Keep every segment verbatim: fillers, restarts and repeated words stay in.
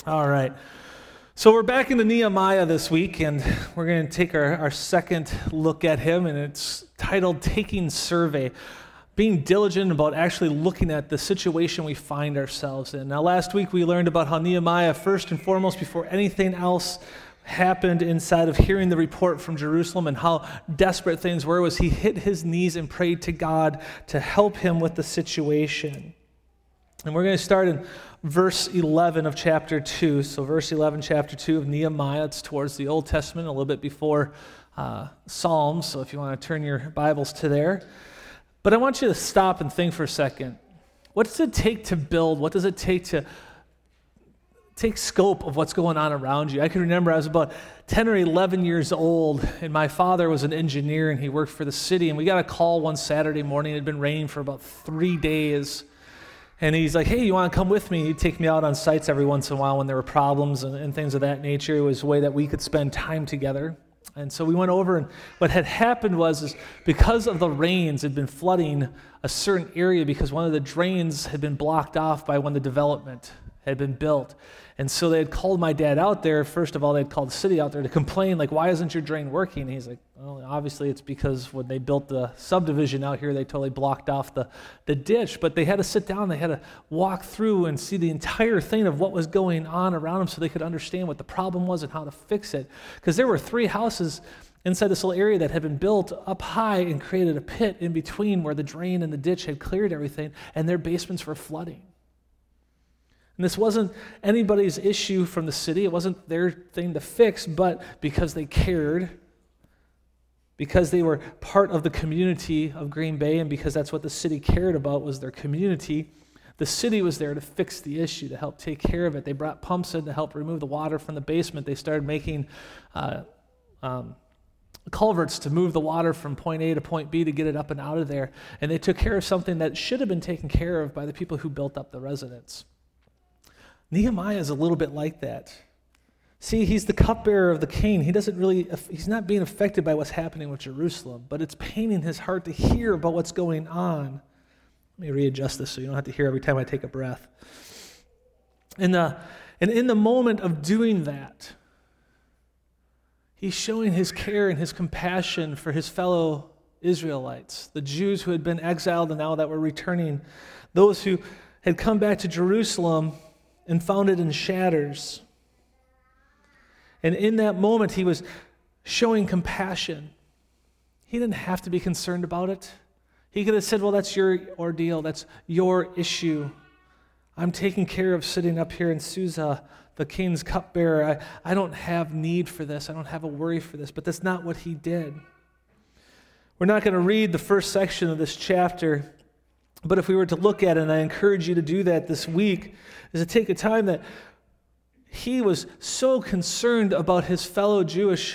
All right. So we're back into Nehemiah this week, and we're going to take our, our second look at him, and it's titled Taking Survey, being diligent about actually looking at the situation we find ourselves in. Now, last week we learned about how Nehemiah, first and foremost, before anything else happened inside of hearing the report from Jerusalem and how desperate things were, was he hit his knees and prayed to God to help him with the situation. And we're going to start in verse eleven of chapter two. So verse eleven, chapter two of Nehemiah. It's towards the Old Testament, a little bit before uh, Psalms. So if you want to turn your Bibles to there. But I want you to stop and think for a second. What does it take to build? What does it take to take scope of what's going on around you? I can remember I was about ten or eleven years old, and my father was an engineer, and he worked for the city. And we got a call one Saturday morning. It had been raining for about three days. And he's like, hey, you want to come with me? He'd take me out on sites every once in a while when there were problems and, and things of that nature. It was a way that we could spend time together. And so we went over, and what had happened was is because of the rains, it had been flooding a certain area because one of the drains had been blocked off by when the development had been built. And so they had called my dad out there. First of all, they had called the city out there to complain, like, why isn't your drain working? And he's like, well, obviously it's because when they built the subdivision out here, they totally blocked off the, the ditch. But they had to sit down, they had to walk through and see the entire thing of what was going on around them so they could understand what the problem was and how to fix it. Because there were three houses inside this little area that had been built up high and created a pit in between where the drain and the ditch had cleared everything, and their basements were flooding. And this wasn't anybody's issue from the city. It wasn't their thing to fix, but because they cared, because they were part of the community of Green Bay, and because that's what the city cared about was their community, the city was there to fix the issue, to help take care of it. They brought pumps in to help remove the water from the basement. They started making uh, um, culverts to move the water from point A to point B to get it up and out of there. And they took care of something that should have been taken care of by the people who built up the residents. Nehemiah is a little bit like that. See, he's the cupbearer of the king. He doesn't really, he's not being affected by what's happening with Jerusalem, but it's paining his heart to hear about what's going on. Let me readjust this so you don't have to hear every time I take a breath. And, the, and in the moment of doing that, he's showing his care and his compassion for his fellow Israelites, the Jews who had been exiled and now that were returning, those who had come back to Jerusalem and found it in shatters. And in that moment, he was showing compassion. He didn't have to be concerned about it. He could have said, well, that's your ordeal. That's your issue. I'm taking care of sitting up here in Susa, the king's cupbearer. I, I don't have need for this. I don't have a worry for this. But that's not what he did. We're not going to read the first section of this chapter, but if we were to look at it, and I encourage you to do that this week, is to take a time that he was so concerned about his fellow Jewish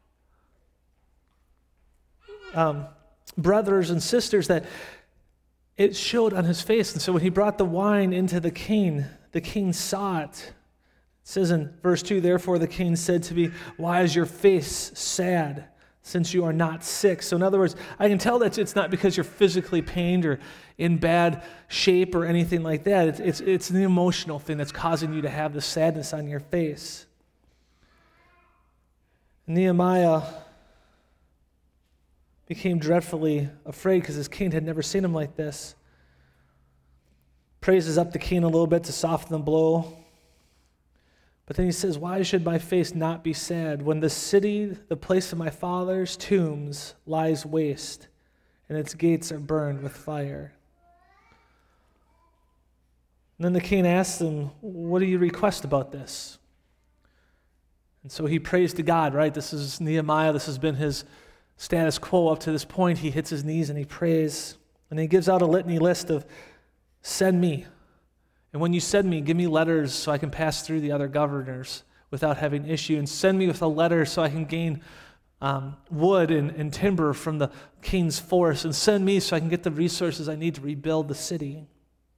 um, brothers and sisters that it showed on his face. And so when he brought the wine into the king, the king saw it. It says in verse two, therefore the king said to me, why is your face sad, since you are not sick? So in other words, I can tell that it's not because you're physically pained or in bad shape or anything like that. It's, it's, it's an emotional thing that's causing you to have the sadness on your face. Nehemiah became dreadfully afraid because his king had never seen him like this. Praises up the king a little bit to soften the blow. But then he says, why should my face not be sad when the city, the place of my father's tombs, lies waste and its gates are burned with fire? And then the king asks him, what do you request about this? And so he prays to God, right? This is Nehemiah. This has been his status quo up to this point. He hits his knees and he prays. And he gives out a litany list of, send me. And when you send me, give me letters so I can pass through the other governors without having issue. And send me with a letter so I can gain um, wood and, and timber from the king's forest. And send me so I can get the resources I need to rebuild the city.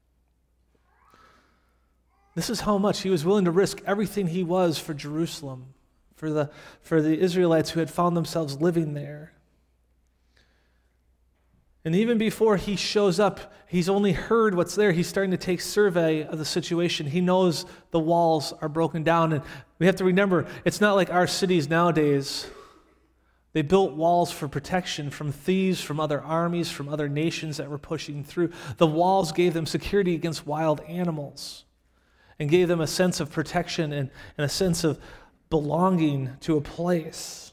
This is how much he was willing to risk everything he was for Jerusalem, for the, for the Israelites who had found themselves living there. And even before he shows up, he's only heard what's there. He's starting to take survey of the situation. He knows the walls are broken down. And we have to remember, it's not like our cities nowadays. They built walls for protection from thieves, from other armies, from other nations that were pushing through. The walls gave them security against wild animals and gave them a sense of protection and, and a sense of belonging to a place.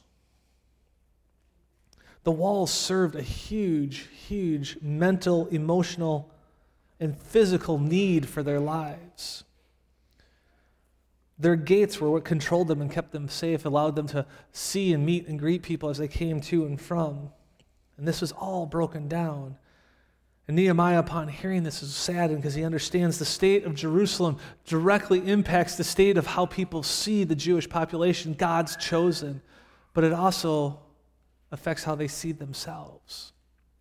The walls served a huge, huge mental, emotional, and physical need for their lives. Their gates were what controlled them and kept them safe, allowed them to see and meet and greet people as they came to and from. And this was all broken down. And Nehemiah, upon hearing this, is saddened because he understands the state of Jerusalem directly impacts the state of how people see the Jewish population, God's chosen, but it also affects how they see themselves.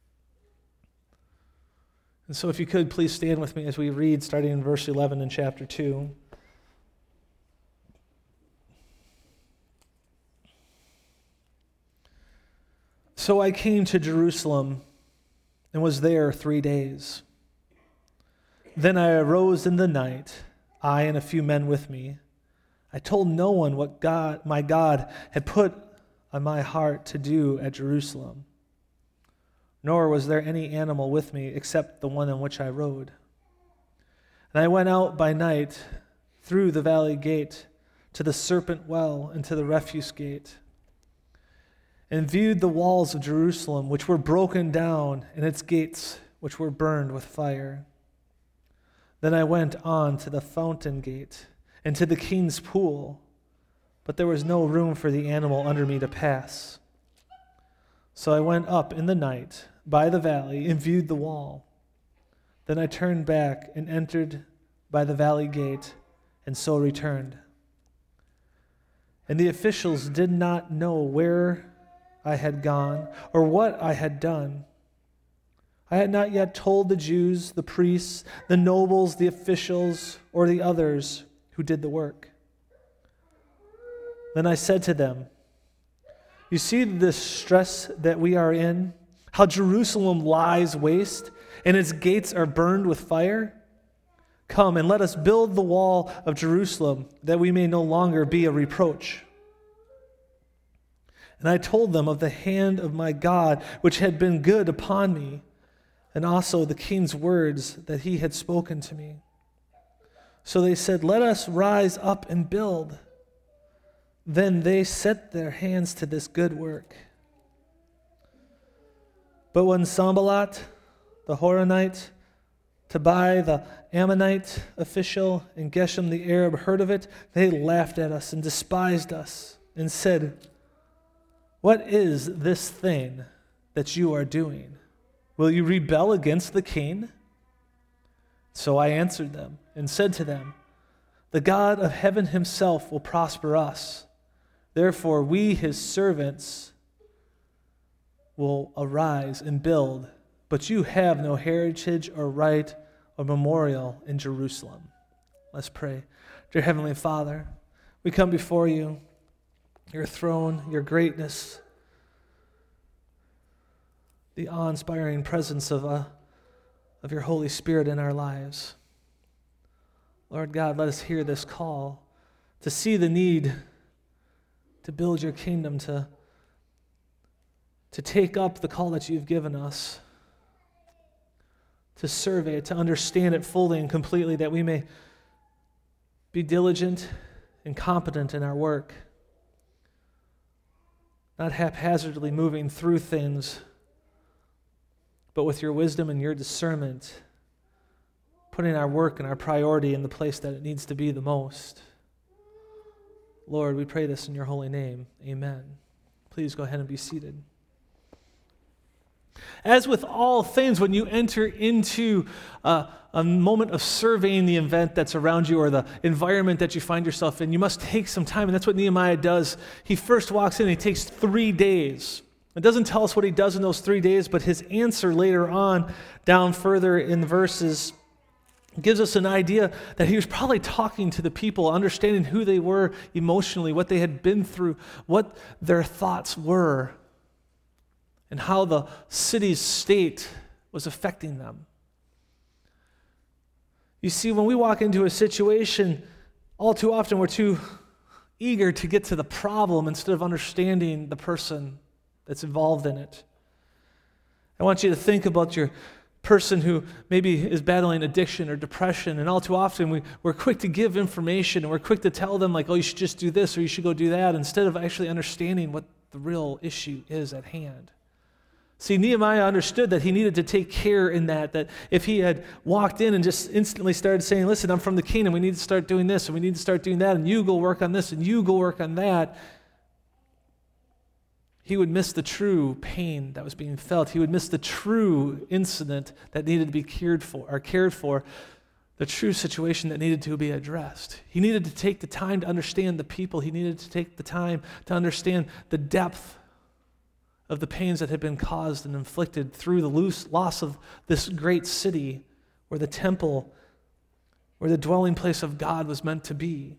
And so if you could, please stand with me as we read, starting in verse eleven in chapter two. So I came to Jerusalem and was there three days. Then I arose in the night, I and a few men with me. I told no one what God, my God had put on my heart to do at Jerusalem. Nor was there any animal with me except the one on which I rode. And I went out by night through the valley gate to the serpent well and to the refuse gate, and viewed the walls of Jerusalem, which were broken down, and its gates, which were burned with fire. Then I went on to the fountain gate and to the king's pool, but there was no room for the animal under me to pass. So I went up in the night by the valley and viewed the wall. Then I turned back and entered by the valley gate, and so returned. And the officials did not know where I had gone, or what I had done. I had not yet told the Jews, the priests, the nobles, the officials, or the others who did the work. Then I said to them, you see the stress that we are in, how Jerusalem lies waste, and its gates are burned with fire? Come and let us build the wall of Jerusalem, that we may no longer be a reproach. And I told them of the hand of my God, which had been good upon me, and also the king's words that he had spoken to me. So they said, let us rise up and build. Then they set their hands to this good work. But when Sanballat, the Horonite, Tobiah, the Ammonite official, and Geshem, the Arab, heard of it, they laughed at us and despised us and said, what is this thing that you are doing? Will you rebel against the king? So I answered them and said to them, the God of heaven himself will prosper us. Therefore we, his servants, will arise and build, but you have no heritage or right or memorial in Jerusalem. Let's pray. Dear Heavenly Father, we come before you, your throne, your greatness, the awe-inspiring presence of, uh, of your Holy Spirit in our lives. Lord God, let us hear this call to see the need to build your kingdom, to, to take up the call that you've given us, to survey it, to understand it fully and completely, that we may be diligent and competent in our work, not haphazardly moving through things, but with your wisdom and your discernment, putting our work and our priority in the place that it needs to be the most. Lord, we pray this in your holy name. Amen. Please go ahead and be seated. As with all things, when you enter into uh, a moment of surveying the event that's around you or the environment that you find yourself in, you must take some time, and that's what Nehemiah does. He first walks in and he takes three days. It doesn't tell us what he does in those three days, but his answer later on, down further in the verses, gives us an idea that he was probably talking to the people, understanding who they were emotionally, what they had been through, what their thoughts were. and how the city's state was affecting them. You see, when we walk into a situation, all too often we're too eager to get to the problem instead of understanding the person that's involved in it. I want you to think about your person who maybe is battling addiction or depression, and all too often we, we're quick to give information and we're quick to tell them like, oh, you should just do this or you should go do that, instead of actually understanding what the real issue is at hand. See, Nehemiah understood that he needed to take care in that, that if he had walked in and just instantly started saying, listen, I'm from the kingdom, we need to start doing this, and we need to start doing that, and you go work on this, and you go work on that, he would miss the true pain that was being felt. He would miss the true incident that needed to be cared for, or cared for, the true situation that needed to be addressed. He needed to take the time to understand the people. He needed to take the time to understand the depth of the pains that had been caused and inflicted through the loose loss of this great city where the temple, where the dwelling place of God was meant to be.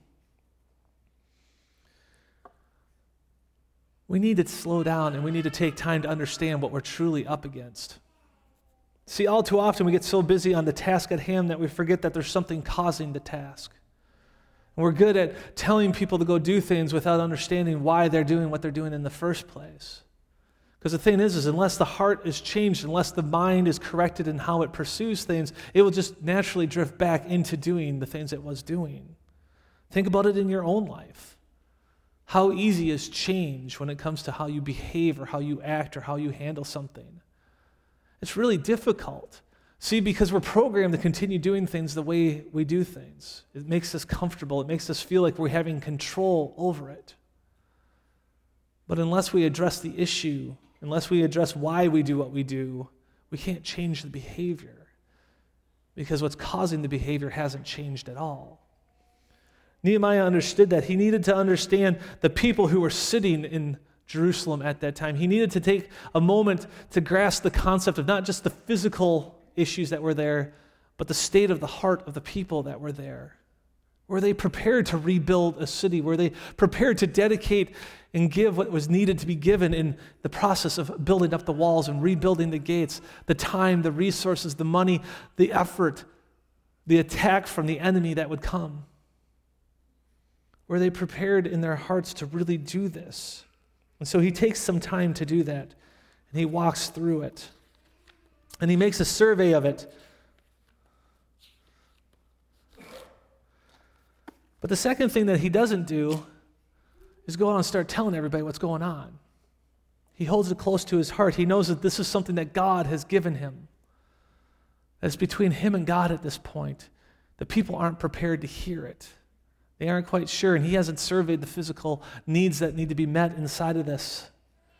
We need to slow down and we need to take time to understand what we're truly up against. See, all too often we get so busy on the task at hand that we forget that there's something causing the task. And we're good at telling people to go do things without understanding why they're doing what they're doing in the first place. Because the thing is, is unless the heart is changed, unless the mind is corrected in how it pursues things, it will just naturally drift back into doing the things it was doing. Think about it in your own life. How easy is change when it comes to how you behave or how you act or how you handle something? It's really difficult. See, because we're programmed to continue doing things the way we do things. It makes us comfortable. It makes us feel like we're having control over it. But unless we address the issue, unless we address why we do what we do, we can't change the behavior, because what's causing the behavior hasn't changed at all. Nehemiah understood that. He needed to understand the people who were sitting in Jerusalem at that time. He needed to take a moment to grasp the concept of not just the physical issues that were there, but the state of the heart of the people that were there. Were they prepared to rebuild a city? Were they prepared to dedicate and give what was needed to be given in the process of building up the walls and rebuilding the gates, the time, the resources, the money, the effort, the attack from the enemy that would come? Were they prepared in their hearts to really do this? And so he takes some time to do that, and he walks through it, and he makes a survey of it. But the second thing that he doesn't do is go out and start telling everybody what's going on. He holds it close to his heart. He knows that this is something that God has given him. That's between him and God at this point. The people aren't prepared to hear it. They aren't quite sure, and he hasn't surveyed the physical needs that need to be met inside of this.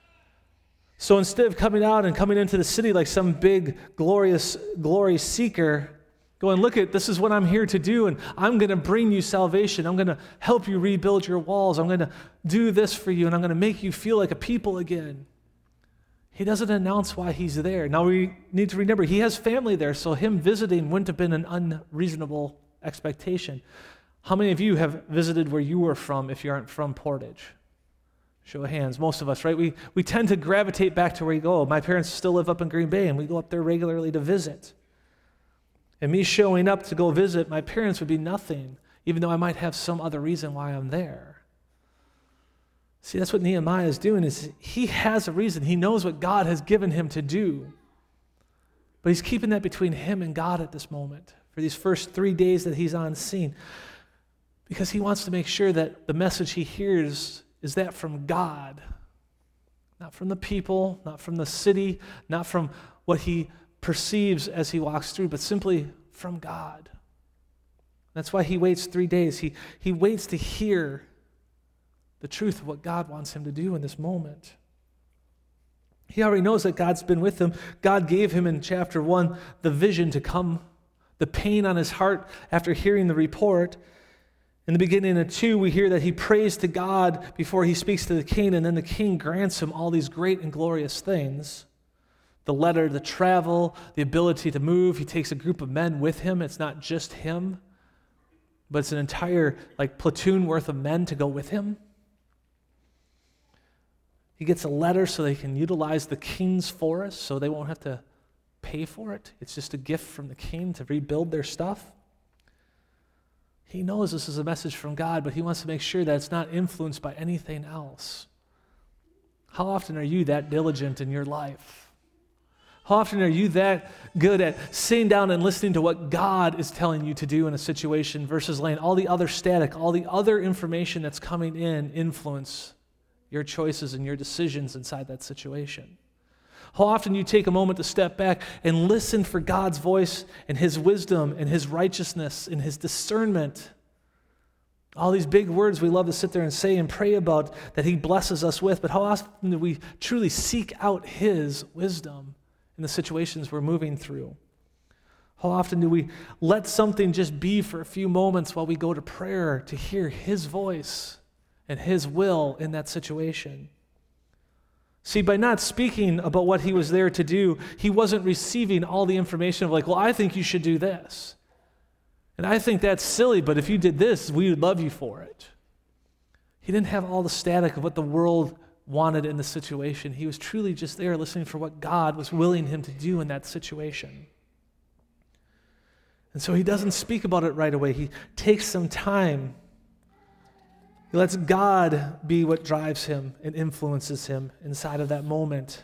So instead of coming out and coming into the city like some big, glorious glory seeker, going, look at, this is what I'm here to do, and I'm going to bring you salvation. I'm going to help you rebuild your walls. I'm going to do this for you, and I'm going to make you feel like a people again. He doesn't announce why he's there. Now we need to remember, he has family there, so him visiting wouldn't have been an unreasonable expectation. How many of you have visited where you were from if you aren't from Portage? Show of hands. Most of us, right? We, we tend to gravitate back to where we go. My parents still live up in Green Bay, and we go up there regularly to visit. And me showing up to go visit my parents would be nothing, even though I might have some other reason why I'm there. See, that's what Nehemiah is doing, is he has a reason. He knows what God has given him to do. But he's keeping that between him and God at this moment, for these first three days that he's on scene, because he wants to make sure that the message he hears is that from God, not from the people, not from the city, not from what he perceives as he walks through, but simply from God. That's why he waits three days. He, he waits to hear the truth of what God wants him to do in this moment. He already knows that God's been with him. God gave him in chapter one the vision to come, the pain on his heart after hearing the report. In the beginning of two, we hear that he prays to God before he speaks to the king, and then the king grants him all these great and glorious things. The letter, the travel, the ability to move. He takes a group of men with him. It's not just him, but it's an entire like platoon worth of men to go with him. He gets a letter so they can utilize the king's forest so they won't have to pay for it. It's just a gift from the king to rebuild their stuff. He knows this is a message from God, but he wants to make sure that it's not influenced by anything else. How often are you that diligent in your life? How often are you that good at sitting down and listening to what God is telling you to do in a situation versus letting all the other static, all the other information that's coming in influence your choices and your decisions inside that situation? How often you take a moment to step back and listen for God's voice and his wisdom and his righteousness and his discernment. All these big words we love to sit there and say and pray about that he blesses us with, but how often do we truly seek out his wisdom in the situations we're moving through? How often do we let something just be for a few moments while we go to prayer to hear his voice and his will in that situation? See, by not speaking about what he was there to do, he wasn't receiving all the information of like, well, I think you should do this. And I think that's silly, but if you did this, we would love you for it. He didn't have all the static of what the world wanted in the situation. He was truly just there listening for what God was willing him to do in that situation. And so he doesn't speak about it right away. He takes some time. He lets God be what drives him and influences him inside of that moment.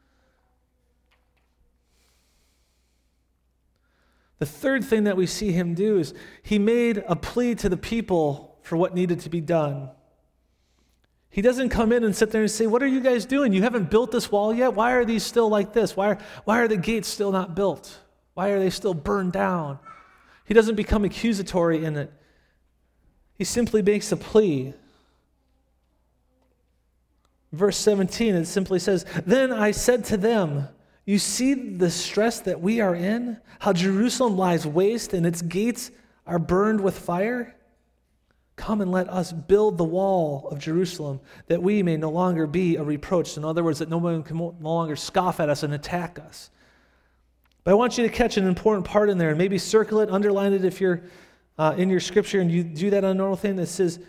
The third thing that we see him do is he made a plea to the people for what needed to be done. He doesn't come in and sit there and say, what are you guys doing? You haven't built this wall yet? Why are these still like this? Why are, why are the gates still not built? Why are they still burned down? He doesn't become accusatory in it. He simply makes a plea. Verse seventeen, it simply says, then I said to them, you see the stress that we are in? How Jerusalem lies waste and its gates are burned with fire? Come and let us build the wall of Jerusalem that we may no longer be a reproach. In other words, that no one can no longer scoff at us and attack us. But I want you to catch an important part in there and maybe circle it, underline it if you're uh, in your scripture and you do that on a normal thing that says,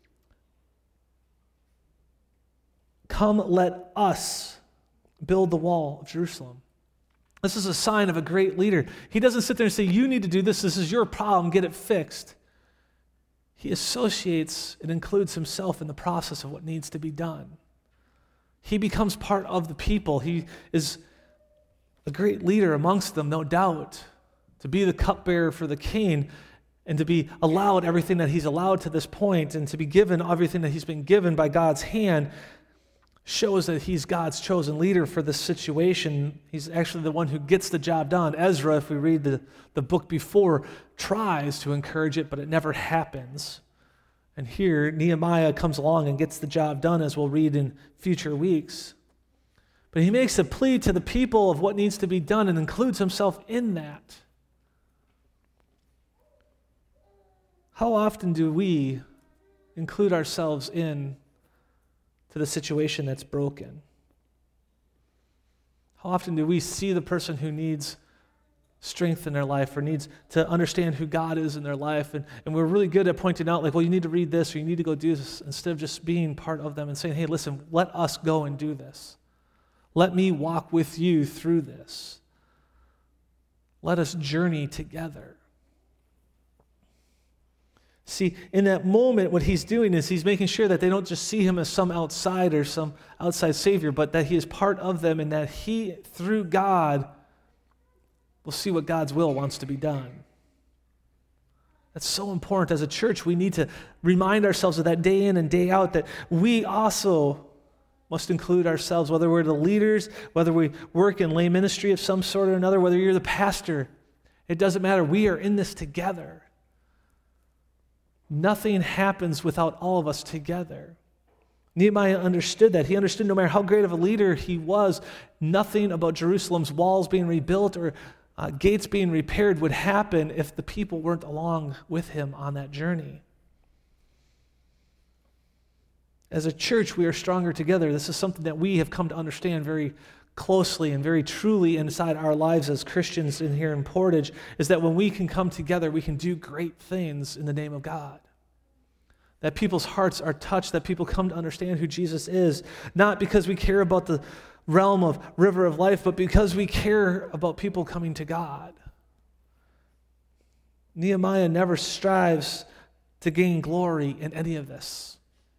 come let us build the wall of Jerusalem. This is a sign of a great leader. He doesn't sit there and say, you need to do this. This is your problem. Get it fixed. He associates and includes himself in the process of what needs to be done. He becomes part of the people. He is a great leader amongst them, no doubt, to be the cupbearer for the king and to be allowed everything that he's allowed to this point and to be given everything that he's been given by God's hand shows that he's God's chosen leader for this situation. He's actually the one who gets the job done. Ezra, if we read the, the book before, tries to encourage it, but it never happens. And here, Nehemiah comes along and gets the job done, as we'll read in future weeks. But he makes a plea to the people of what needs to be done and includes himself in that. How often do we include ourselves in to the situation that's broken? How often do we see the person who needs strength in their life or needs to understand who God is in their life, and, and we're really good at pointing out, like, well, you need to read this or you need to go do this, instead of just being part of them and saying, hey, listen, let us go and do this. Let me walk with you through this. Let us journey together. See, in that moment, what he's doing is he's making sure that they don't just see him as some outsider, some outside savior, but that he is part of them and that he, through God, will see what God's will wants to be done. That's so important. As a church, we need to remind ourselves of that day in and day out, that we also must include ourselves, whether we're the leaders, whether we work in lay ministry of some sort or another, whether you're the pastor. It doesn't matter. We are in this together. Nothing happens without all of us together. Nehemiah understood that. He understood no matter how great of a leader he was, nothing about Jerusalem's walls being rebuilt or uh, gates being repaired would happen if the people weren't along with him on that journey. As a church, we are stronger together. This is something that we have come to understand very closely and very truly inside our lives as Christians in here in Portage, is that when we can come together, we can do great things in the name of God. that people's hearts are touched, that people come to understand who Jesus is, not because we care about the realm of river of life, but because we care about people coming to God. Nehemiah never strives to gain glory in any of this.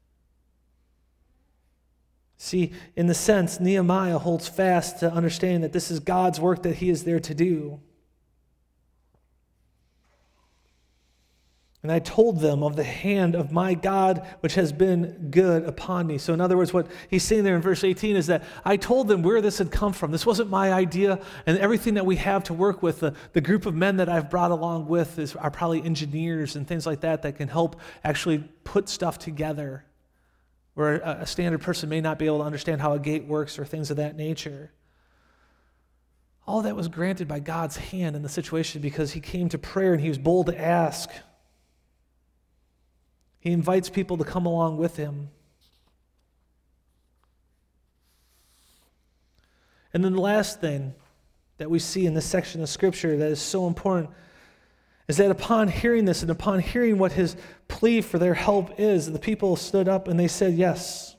See, in the sense, Nehemiah holds fast to understanding that this is God's work that he is there to do. And I told them of the hand of my God, which has been good upon me. So in other words, what he's saying there in verse eighteen is that I told them where this had come from. This wasn't my idea, and everything that we have to work with, the, the group of men that I've brought along with is, are probably engineers and things like that that can help actually put stuff together, where a, a standard person may not be able to understand how a gate works or things of that nature. All that was granted by God's hand in the situation because he came to prayer and he was bold to ask. He invites people to come along with him. And then the last thing that we see in this section of Scripture that is so important is that upon hearing this and upon hearing what his plea for their help is, the people stood up and they said yes.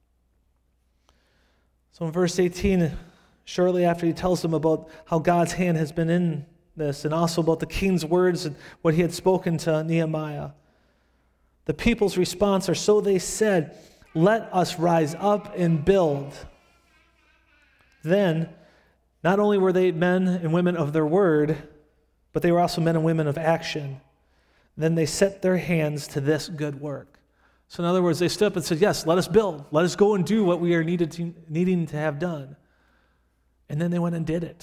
So in verse eighteen, shortly after he tells them about how God's hand has been in this and also about the king's words and what he had spoken to Nehemiah, the people's response are, so they said, let us rise up and build. Then, not only were they men and women of their word, but they were also men and women of action. Then they set their hands to this good work. So in other words, they stood up and said, yes, let us build. Let us go and do what we are needed to, needing to have done. And then they went and did it.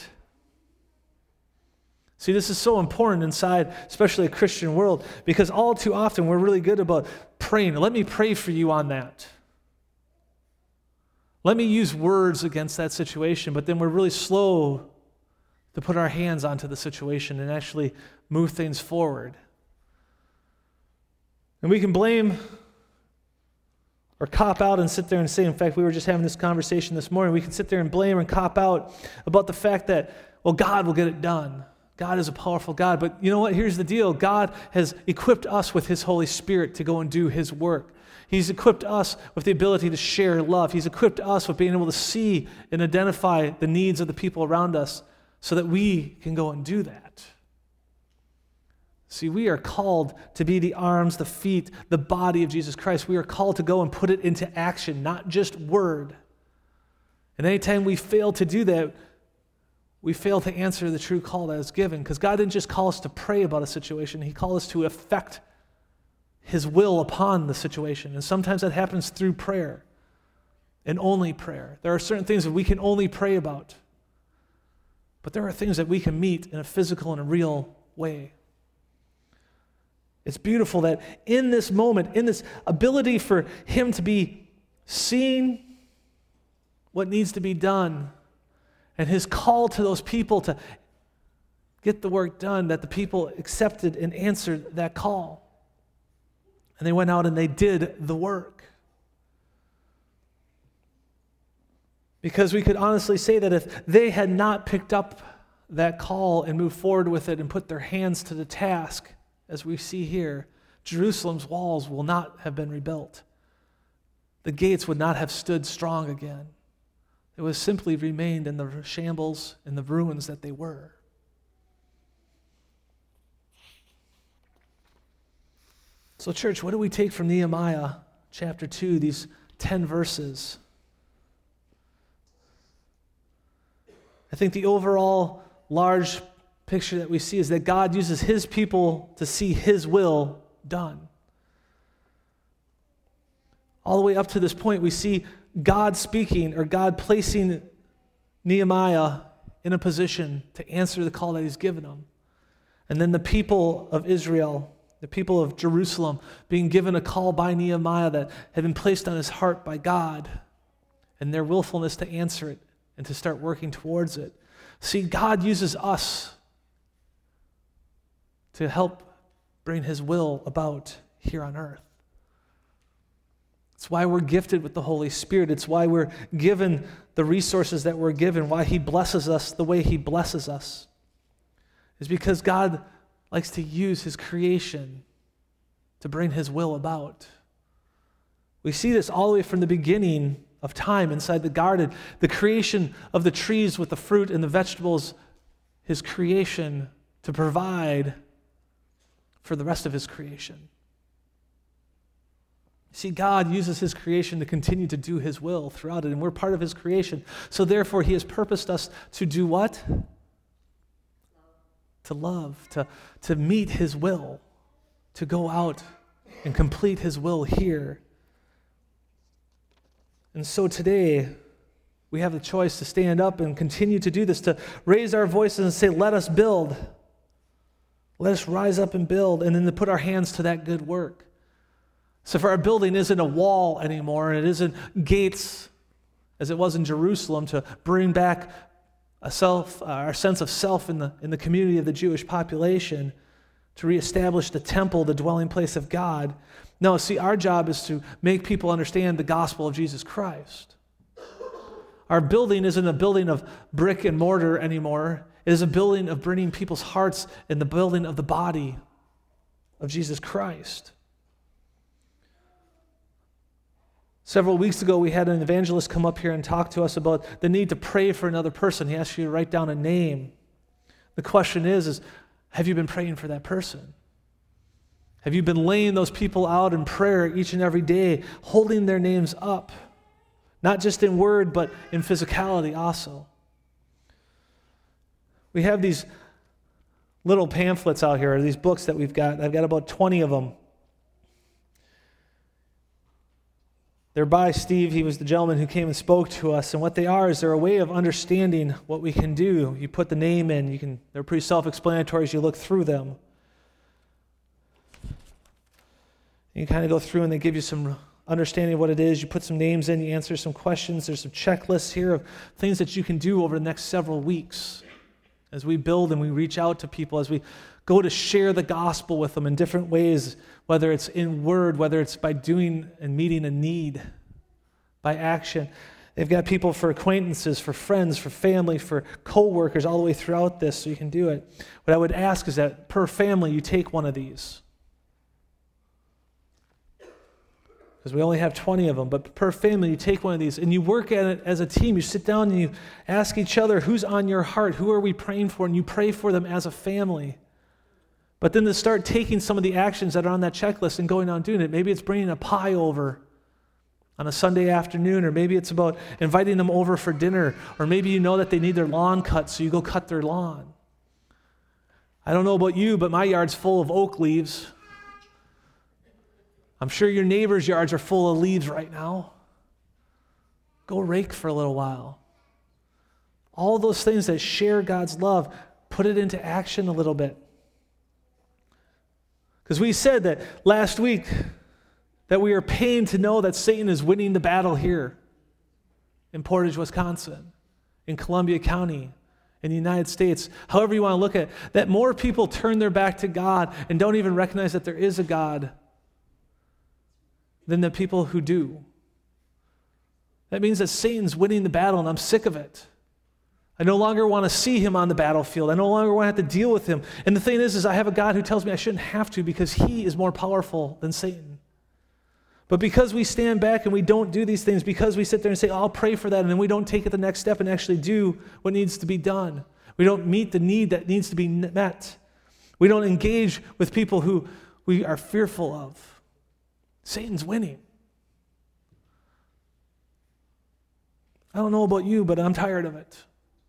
See, this is so important inside, especially a Christian world, because all too often we're really good about praying. Let me pray for you on that. Let me use words against that situation, but then we're really slow to put our hands onto the situation and actually move things forward. And we can blame or cop out and sit there and say, in fact, we were just having this conversation this morning, we can sit there and blame and cop out about the fact that, well, God will get it done. God is a powerful God. But you know what? Here's the deal. God has equipped us with his Holy Spirit to go and do his work. He's equipped us with the ability to share love. He's equipped us with being able to see and identify the needs of the people around us so that we can go and do that. See, we are called to be the arms, the feet, the body of Jesus Christ. We are called to go and put it into action, not just word. And anytime we fail to do that, we fail to answer the true call that is given, because God didn't just call us to pray about a situation. He called us to effect his will upon the situation. And sometimes that happens through prayer and only prayer. There are certain things that we can only pray about, but there are things that we can meet in a physical and a real way. It's beautiful that in this moment, in this ability for him to be seeing what needs to be done, and his call to those people to get the work done, that the people accepted and answered that call. And they went out and they did the work. Because we could honestly say that if they had not picked up that call and moved forward with it and put their hands to the task, as we see here, Jerusalem's walls will not have been rebuilt. The gates would not have stood strong again. It was simply remained in the shambles and the ruins that they were. So, church, what do we take from Nehemiah chapter two, these ten verses? I think the overall large picture that we see is that God uses his people to see his will done. All the way up to this point, we see God speaking or God placing Nehemiah in a position to answer the call that he's given him. And then the people of Israel, the people of Jerusalem, being given a call by Nehemiah that had been placed on his heart by God, and their willfulness to answer it and to start working towards it. See, God uses us to help bring his will about here on earth. It's why we're gifted with the Holy Spirit. It's why we're given the resources that we're given, why he blesses us the way he blesses us. It's because God likes to use his creation to bring his will about. We see this all the way from the beginning of time inside the garden, the creation of the trees with the fruit and the vegetables, his creation to provide for the rest of his creation. See, God uses his creation to continue to do his will throughout it, and we're part of his creation. So therefore, he has purposed us to do what? To love, to, to meet his will, to go out and complete his will here. And so today, we have the choice to stand up and continue to do this, to raise our voices and say, let us build. Let us rise up and build, and then to put our hands to that good work. So for our building isn't a wall anymore, and it isn't gates, as it was in Jerusalem, to bring back a self, uh, our sense of self in the, in the community of the Jewish population, to reestablish the temple, the dwelling place of God. No, see, our job is to make people understand the gospel of Jesus Christ. Our building isn't a building of brick and mortar anymore. It is a building of bringing people's hearts in the building of the body of Jesus Christ. Several weeks ago, we had an evangelist come up here and talk to us about the need to pray for another person. He asked you to write down a name. The question is, is have you been praying for that person? Have you been laying those people out in prayer each and every day, holding their names up? Not just in word, but in physicality also. We have these little pamphlets out here, these books that we've got. I've got about twenty of them. They're by Steve. He was the gentleman who came and spoke to us. And what they are is they're a way of understanding what we can do. You put the name in. You can. They're pretty self-explanatory as you look through them. You kind of go through and they give you some understanding of what it is. You put some names in. You answer some questions. There's some checklists here of things that you can do over the next several weeks as we build and we reach out to people, as we go to share the gospel with them in different ways, whether it's in word, whether it's by doing and meeting a need, by action. They've got people for acquaintances, for friends, for family, for co-workers, all the way throughout this, so you can do it. What I would ask is that per family, you take one of these. Because we only have twenty of them, but per family, you take one of these, and you work at it as a team. You sit down and you ask each other, who's on your heart? Who are we praying for? And you pray for them as a family. But then to start taking some of the actions that are on that checklist and going on doing it. Maybe it's bringing a pie over on a Sunday afternoon, or maybe it's about inviting them over for dinner, or maybe you know that they need their lawn cut, so you go cut their lawn. I don't know about you, but my yard's full of oak leaves. I'm sure your neighbors' yards are full of leaves right now. Go rake for a little while. All those things that share God's love, put it into action a little bit. Because we said that last week that we are pained to know that Satan is winning the battle here in Portage, Wisconsin, in Columbia County, in the United States, however you want to look at it, that more people turn their back to God and don't even recognize that there is a God than the people who do. That means that Satan's winning the battle, and I'm sick of it. I no longer want to see him on the battlefield. I no longer want to have to deal with him. And the thing is, is I have a God who tells me I shouldn't have to, because he is more powerful than Satan. But because we stand back and we don't do these things, because we sit there and say, oh, I'll pray for that, and then we don't take it the next step and actually do what needs to be done. We don't meet the need that needs to be met. We don't engage with people who we are fearful of. Satan's winning. I don't know about you, but I'm tired of it.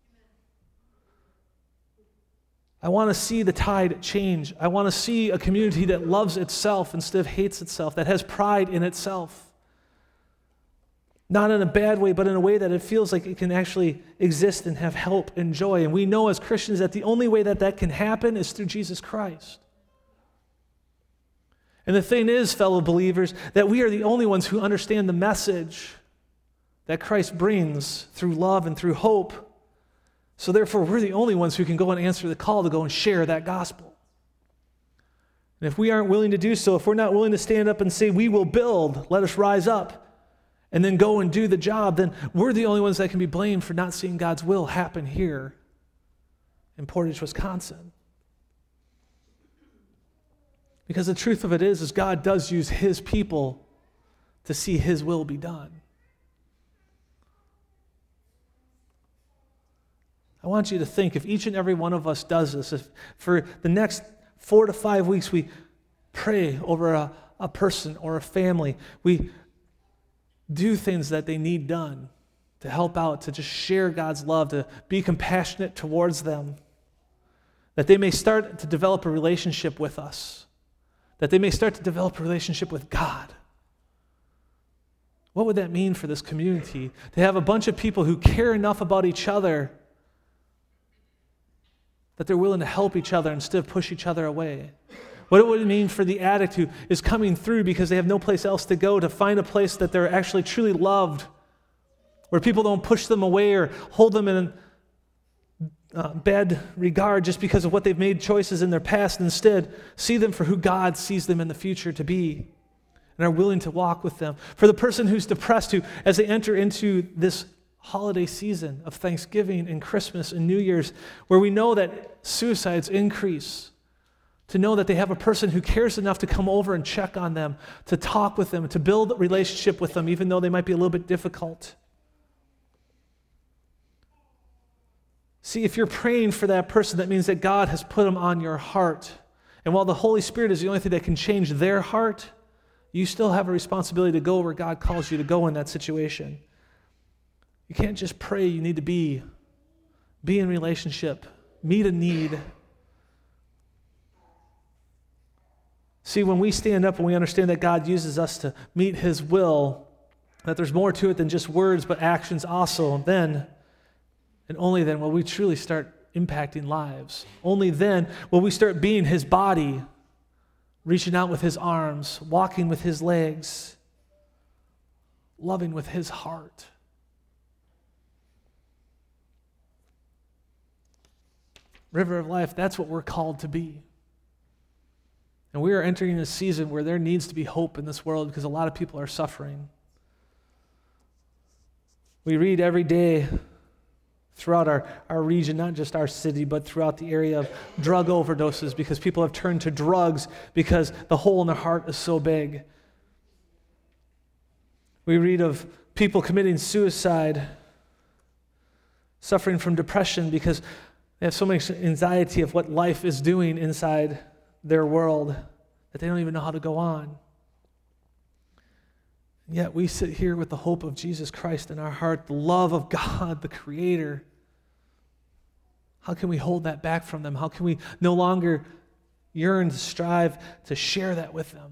I want to see the tide change. I want to see a community that loves itself instead of hates itself, that has pride in itself. Not in a bad way, but in a way that it feels like it can actually exist and have help and joy. And we know as Christians that the only way that that can happen is through Jesus Christ. And the thing is, fellow believers, that we are the only ones who understand the message that Christ brings through love and through hope. So therefore, we're the only ones who can go and answer the call to go and share that gospel. And if we aren't willing to do so, if we're not willing to stand up and say, we will build, let us rise up, and then go and do the job, then we're the only ones that can be blamed for not seeing God's will happen here in Portage, Wisconsin. Because the truth of it is, is God does use his people to see his will be done. I want you to think, if each and every one of us does this, if for the next four to five weeks we pray over a, a person or a family, we do things that they need done to help out, to just share God's love, to be compassionate towards them, that they may start to develop a relationship with us, that they may start to develop a relationship with God. What would that mean for this community? To have a bunch of people who care enough about each other that they're willing to help each other instead of push each other away. What would it mean for the addict who is coming through because they have no place else to go, to find a place that they're actually truly loved, where people don't push them away or hold them in uh, bad regard just because of what they've made choices in their past. Instead, see them for who God sees them in the future to be and are willing to walk with them. For the person who's depressed, who, as they enter into this holiday season of Thanksgiving and Christmas and New Year's, where we know that suicides increase, to know that they have a person who cares enough to come over and check on them, to talk with them, to build a relationship with them, even though they might be a little bit difficult. See, if you're praying for that person, that means that God has put them on your heart. And while the Holy Spirit is the only thing that can change their heart, you still have a responsibility to go where God calls you to go in that situation. You can't just pray, you need to be. Be in relationship. Meet a need. See, when we stand up and we understand that God uses us to meet his will, that there's more to it than just words, but actions also, then, and only then, will we truly start impacting lives. Only then will we start being his body, reaching out with his arms, walking with his legs, loving with his heart. River of Life, that's what we're called to be. And we are entering a season where there needs to be hope in this world because a lot of people are suffering. We read every day throughout our, our region, not just our city, but throughout the area of drug overdoses because people have turned to drugs because the hole in their heart is so big. We read of people committing suicide, suffering from depression because they have so much anxiety of what life is doing inside their world that they don't even know how to go on. Yet we sit here with the hope of Jesus Christ in our heart, the love of God, the Creator. How can we hold that back from them? How can we no longer yearn to strive to share that with them?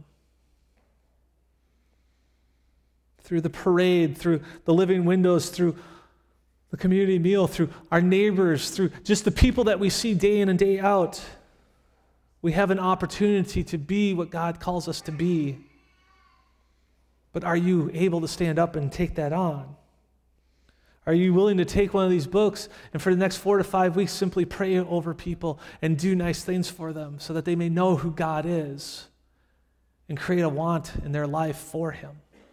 Through the parade, through the living windows, through the community meal, through our neighbors, through just the people that we see day in and day out, we have an opportunity to be what God calls us to be. But are you able to stand up and take that on? Are you willing to take one of these books and for the next four to five weeks simply pray over people and do nice things for them so that they may know who God is and create a want in their life for him?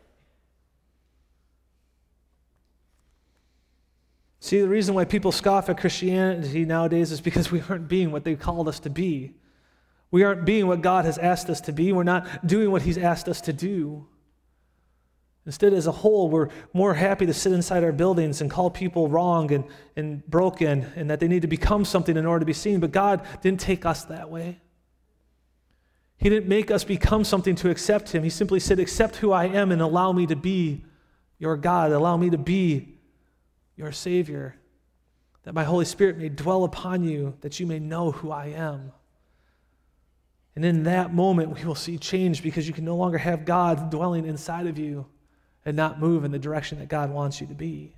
See, the reason why people scoff at Christianity nowadays is because we aren't being what they called us to be. We aren't being what God has asked us to be. We're not doing what he's asked us to do. Instead, as a whole, we're more happy to sit inside our buildings and call people wrong and, and broken and that they need to become something in order to be seen. But God didn't take us that way. He didn't make us become something to accept him. He simply said, accept who I am and allow me to be your God. Allow me to be your Savior. That my Holy Spirit may dwell upon you, that you may know who I am. And in that moment, we will see change because you can no longer have God dwelling inside of you and not move in the direction that God wants you to be.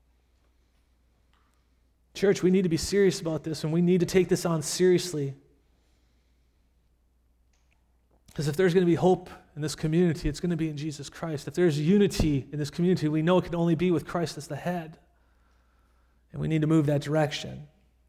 Church, we need to be serious about this, and we need to take this on seriously. Because if there's going to be hope in this community, it's going to be in Jesus Christ. If there's unity in this community, we know it can only be with Christ as the head. And we need to move that direction.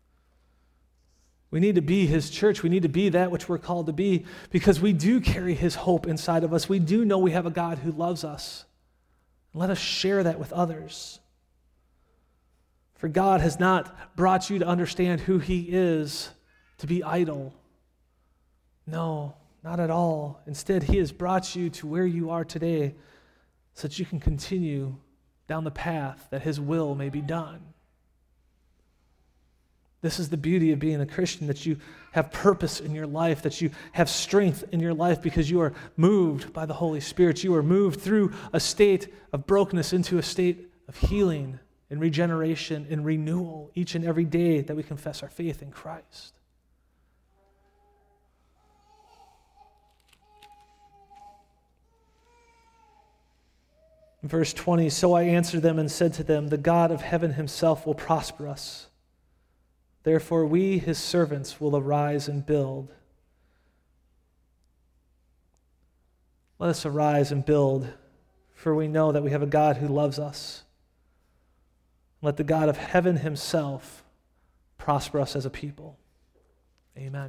We need to be his church. We need to be that which we're called to be because we do carry his hope inside of us. We do know we have a God who loves us. Let us share that with others. For God has not brought you to understand who he is to be idle. No, not at all. Instead, he has brought you to where you are today so that you can continue down the path that his will may be done. This is the beauty of being a Christian, that you have purpose in your life, that you have strength in your life because you are moved by the Holy Spirit. You are moved through a state of brokenness into a state of healing and regeneration and renewal each and every day that we confess our faith in Christ. In verse twenty, so I answered them and said to them, the God of heaven himself will prosper us. Therefore we, his servants, will arise and build. Let us arise and build, for we know that we have a God who loves us. Let the God of heaven himself prosper us as a people. Amen.